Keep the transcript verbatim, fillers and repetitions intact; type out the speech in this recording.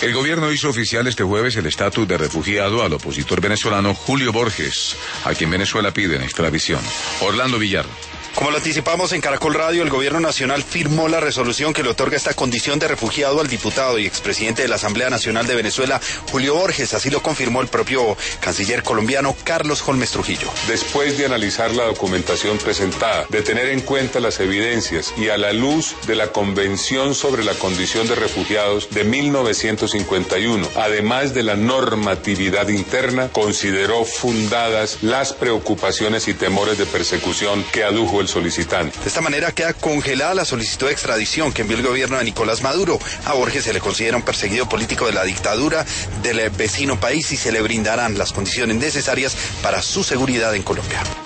El gobierno hizo oficial este jueves el estatus de refugiado al opositor venezolano Julio Borges, a quien Venezuela pide en extradición. Orlando Villar. Como lo anticipamos en Caracol Radio, el gobierno nacional firmó la resolución que le otorga esta condición de refugiado al diputado y expresidente de la Asamblea Nacional de Venezuela, Julio Borges. Así lo confirmó el propio canciller colombiano Carlos Holmes Trujillo. Después de analizar la documentación presentada, de tener en cuenta las evidencias y a la luz de la Convención sobre la Condición de Refugiados de mil novecientos cincuenta y uno, además de la normatividad interna, consideró fundadas las preocupaciones y temores de persecución que adujo el solicitante. De esta manera queda congelada la solicitud de extradición que envió el gobierno de Nicolás Maduro. A Borges se le considera un perseguido político de la dictadura del vecino país y se le brindarán las condiciones necesarias para su seguridad en Colombia.